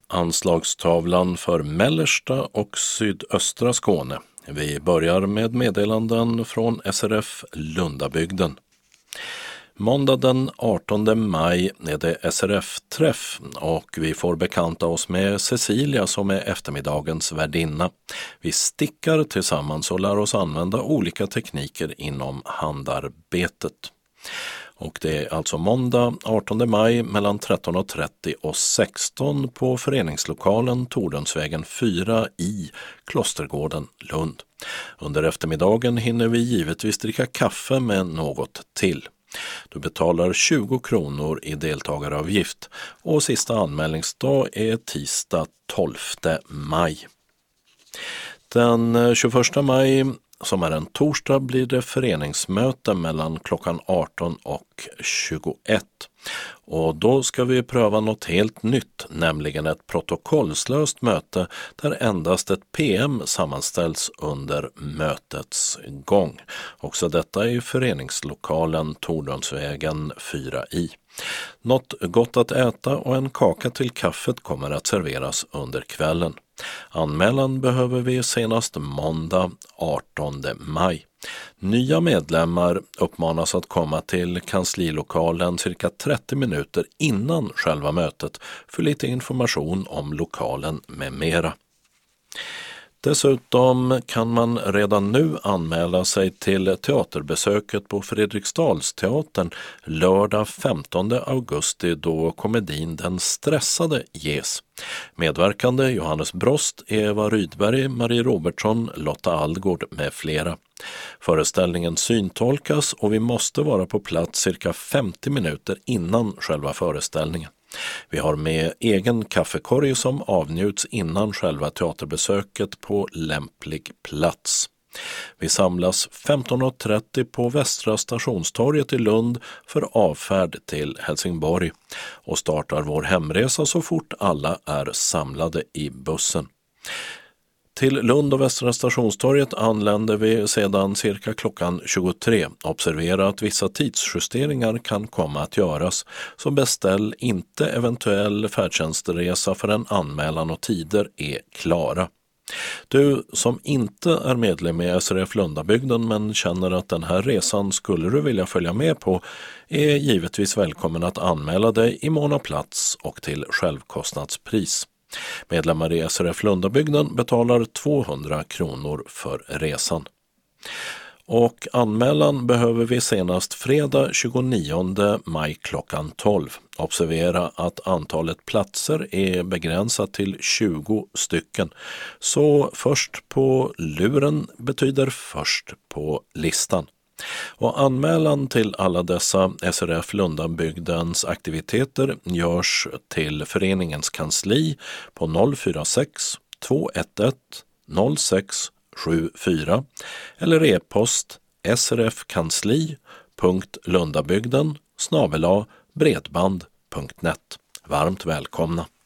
Anslagstavlan för mellersta och sydöstra Skåne. Vi börjar med meddelanden från SRF Lundabygden. Måndag den 18 maj är det SRF-träff och vi får bekanta oss med Cecilia som är eftermiddagens värdinna. Vi stickar tillsammans och lär oss använda olika tekniker inom handarbetet. Och det är alltså måndag 18 maj mellan 13.30 och 16 på föreningslokalen Tordensvägen 4 i Klostergården, Lund. Under eftermiddagen hinner vi givetvis dricka kaffe med något till. Du betalar 20 kronor i deltagaravgift och sista anmälningsdag är tisdag 12 maj. Den 21 maj som är en torsdag blir det föreningsmöte mellan klockan 18 och 21. Och då ska vi pröva något helt nytt, nämligen ett protokollslöst möte där endast ett PM sammanställs under mötets gång. Också detta är föreningslokalen Tordensvägen 4i. Något gott att äta och en kaka till kaffet kommer att serveras under kvällen. Anmälan behöver vi senast måndag 18 maj. Nya medlemmar uppmanas att komma till kanslilokalen cirka 30 minuter innan själva mötet för lite information om lokalen med mera. Dessutom kan man redan nu anmäla sig till teaterbesöket på Fredriksdalsteatern lördag 15 augusti då komedin Den stressade ges. Medverkande Johannes Brost, Eva Rydberg, Marie Robertsson, Lotta Algård med flera. Föreställningen syntolkas och vi måste vara på plats cirka 50 minuter innan själva föreställningen. Vi har med egen kaffekorg som avnjuts innan själva teaterbesöket på lämplig plats. Vi samlas 15.30 på Västra stationstorget i Lund för avfärd till Helsingborg och startar vår hemresa så fort alla är samlade i bussen. Till Lund och Västra stationstorget anländer vi sedan cirka klockan 23. Observera att vissa tidsjusteringar kan komma att göras, så beställ inte eventuell färdtjänstresa förrän anmälan och tider är klara. Du som inte är medlem i SRF Lundabygden men känner att den här resan skulle du vilja följa med på är givetvis välkommen att anmäla dig i mån av plats och till självkostnadspris. Medlemmar i SRF Lundabygden betalar 200 kronor för resan. Och anmälan behöver vi senast fredag 29 maj klockan 12. Observera att antalet platser är begränsat till 20 stycken. Så först på luren betyder först på listan. Och anmälan till alla dessa SRF Lundabygdens aktiviteter görs till föreningens kansli på 046 211 0674 eller e-post srfkansli.lundabygden@bredband.net. Varmt välkomna!